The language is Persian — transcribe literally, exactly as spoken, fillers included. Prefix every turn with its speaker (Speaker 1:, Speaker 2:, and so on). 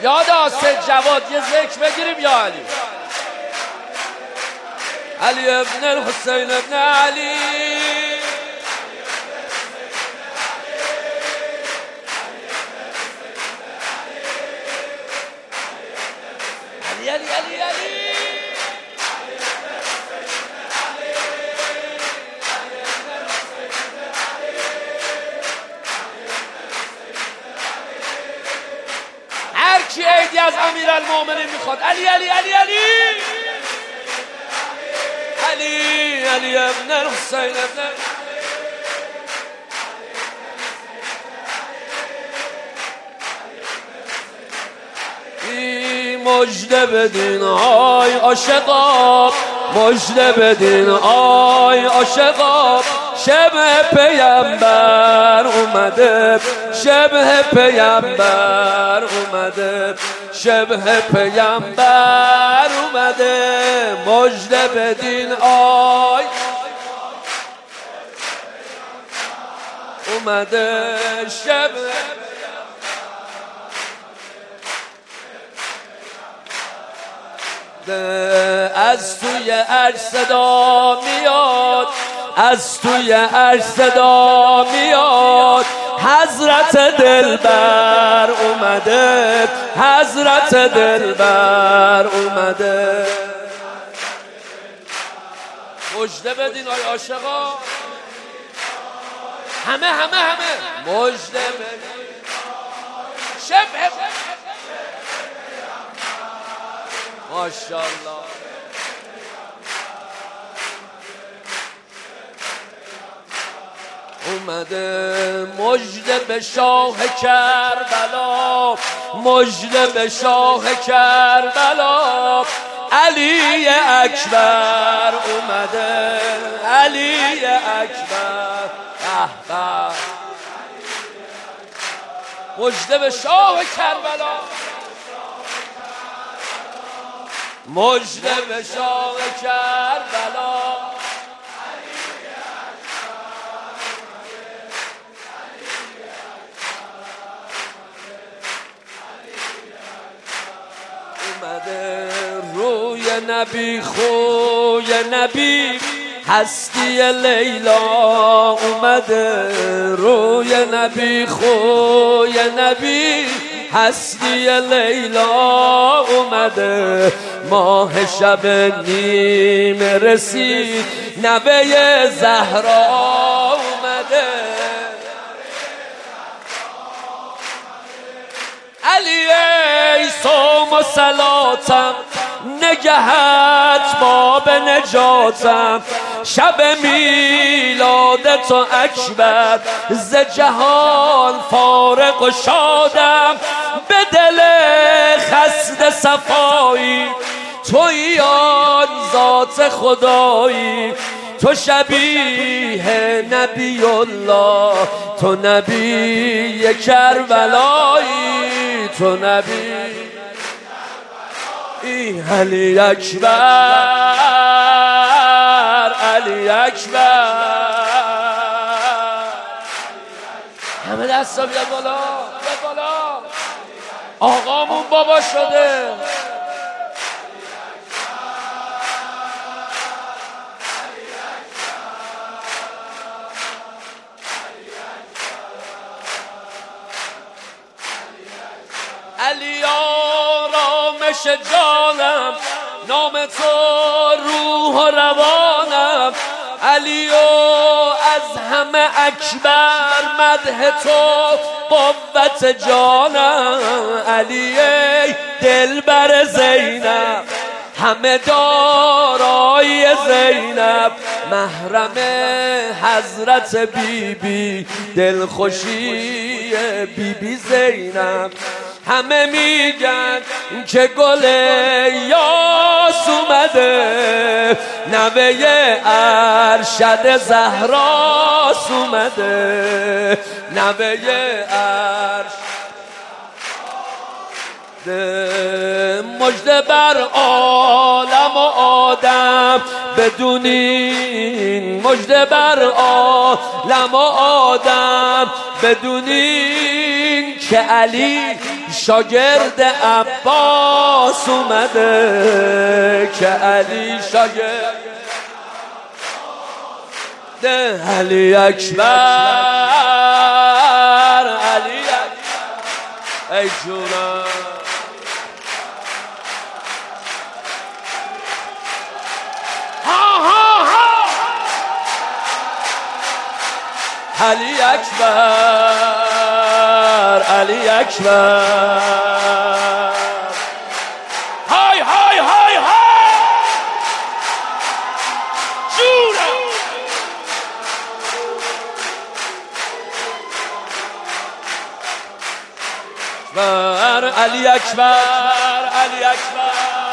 Speaker 1: یاد حسین جواد یه ذکر بگیریم. یا علی علی ابن الحسین ابن علی علی علی علی علی هر کی عیدی از امیرالمومنین میخواد علی علی علی علی علی علی ابن الحسین ابن مجده بدین آی عاشقا، مجده بدین آی عاشقا، شبه پیامبر اومده، شبه پیامبر اومده، شبه پیامبر اومده، مجده بدین آی اومده، شبه از توی عرش صدا میاد، از توی عرش صدا میاد، حضرت دلبر اومده، حضرت دلبر اومده. مجده بدین آی عاشقا، همه همه همه مجده بدین شبه ماشاءالله. اومده مجده به شاه کربلا، مجده به شاه کربلا، علی اکبر اومده، علی اکبر. احباب مجده به شاه کربلا، مجده به شاه کربلا، اومده روی نبی خوی نبی، هستی لیلا اومده، روی نبی خوی نبی، هستی لیلا اومده، ماه شب نیم رسید، نوه زهرا اومده، علی ای صوم و صلاتم، نگهت باب نجاتم، شب میلاد تو اکبر، ز جهان فارغ و شادم، به دل خسته صفایی، تویی آن ذات خدایی، تو شبیه نبی الله، تو نبی کربلایی، تو نبی علی اکبر، علی اکبر. همه دستا بیاد بالا، بیاد بالا، آقامون بابا شده. علی آرامش جانم، نام تو روح و روانم، علی و از همه اکبر، مدح تو قوت جانم، علی ای دلبر زینب، همه دارای زینب، محرم حضرت بی بی، دلخوشی بی بی زینب، همه میگن که گل یاس اومده، نوه ارشد زهراس اومده، نوه ارشد. مجده بر عالم و آدم بدونین، مجده بر عالم و آدم بدونین، که علی شاگرد عباس اومده که علی شاگرد علی اکبر علی اکبر ای جونم علی اکبر علی اکبر های های های های جونم اکبر علی اکبر علی اکبر